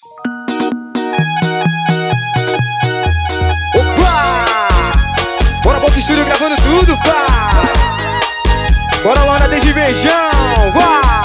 Opa! Bora Boca Estúdio gravando tudo, pá! Bora Lona desde beijão, vá!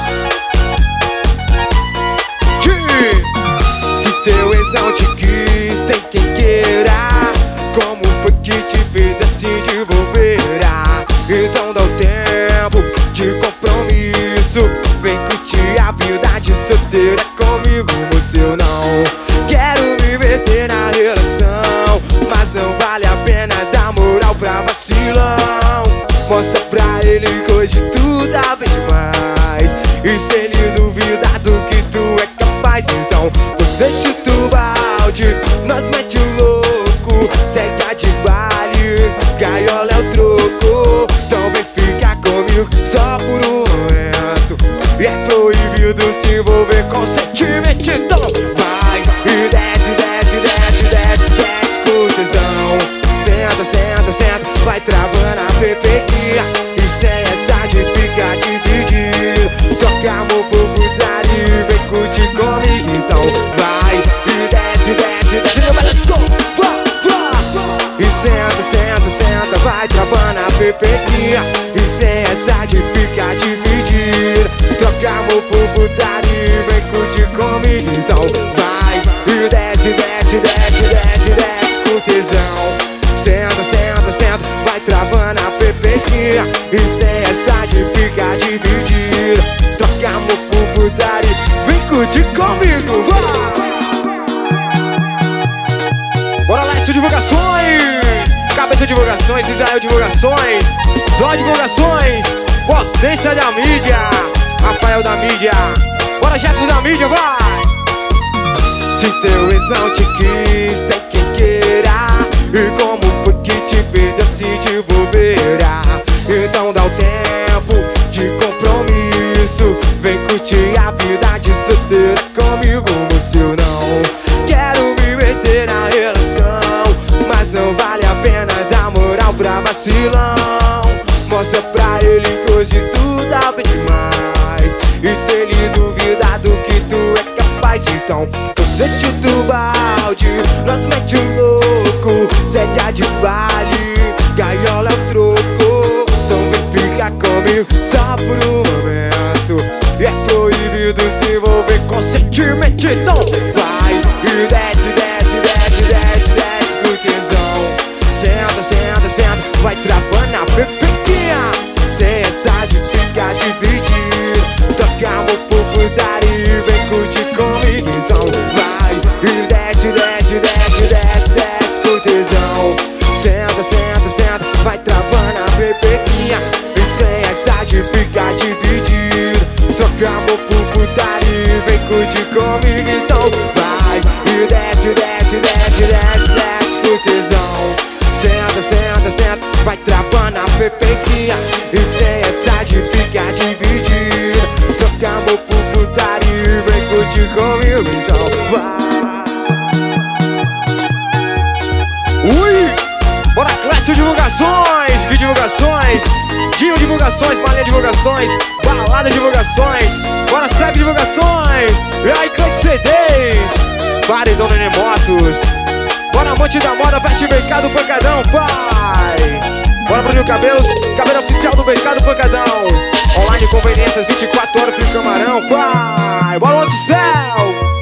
Se teu ex não te quis, tem quem queira. Como foi que te fez assim de bobeira? Então dá um tempo de compromisso. Vem curtir a vida de solteira comigo, moço. Eu não quero me meter na relação, mas não vale a pena dar moral pra vacilão. Mostra pra ele que hoje tu tá bem demais. E se ele duvidar do que tu é capaz, então você chuta o balde, nós mete o louco. Segue a de baile, gaiola é o troco. Então vem ficar comigo só por um momento. E é proibido se envolver com sentimento. Então vai e desce, desce, desce, desce, desce com tesão. Senta, senta, senta, vai travando a pepequinha. E sem essa de ficar dividido, toca amor por putaria, vem curtir comigo. Então vai e desce, desce, desce, meu velho som, vá, vá. E senta, senta, senta, vai travando a pepequinha. E sem essa de ficar dividido, toca amor por putaria, vem curtir comigo. Então vai e desce, desce, desce, desce, desce com tesão. Senta, senta, senta, vai travando a pepequinha. E sem essa de ficar dividido, toca amor por putaria, vem curtir comigo, vai! Bora lá, isso divulgações! Cabeça divulgações, Israel divulgações, Zó divulgações, potência da mídia, Rafael da mídia. Bora, Jato da mídia, vai! Se teu ex não te quis, tem quem queira. E como foi que te fez assim de bobeira? Então dá o tempo de compromisso. Vem curtir a vida de solteira comigo, moço. Eu não quero me meter na relação, mas não vale a pena dar moral pra vacilão. Mostra pra ele que hoje tu tá bem demais. E se ele duvidar do que tu é capaz, então você chuta o balde, nós mete o louco. Sede a de baile, gaiola é o troco. Então vem ficar comigo só por um momento. E é proibido se envolver com sentimento. Então vai e desce, desce, desce, desce, desce com tesão. Senta, senta, senta, vai travando a pepequinha. Sem essa de ficar dividido, toca amor por putaria, vem curtir comigo. Então vai e desce, desce, desce, desce, desce com tesão. Senta, senta, senta, vai travando a pepequinha. E sem essa de ficar dividido, toca amor por putaria, vem curtir comigo. Então vai e desce, desce, desce, desce, desce com tesão. Senta, senta, senta, vai travando a pepequinha. E sem essa de ficar dividido, toca amor por putaria, vem curtir comigo. Então vai. Ui! Bora, Clécio divulgações, vídeo divulgações, Dinho divulgações, Malia divulgações, Balada divulgações, bora, segue divulgações. E aí, Clécio CDs, Paredão Nenê Motos, bora, Monte da Moda, Veste Mercado Pancadão, pai. Bora, Bruninho Cabelos, cabelo oficial do Mercado Pancadão. Online conveniências, 24 horas pro camarão, pai. Bora, Monte Céu.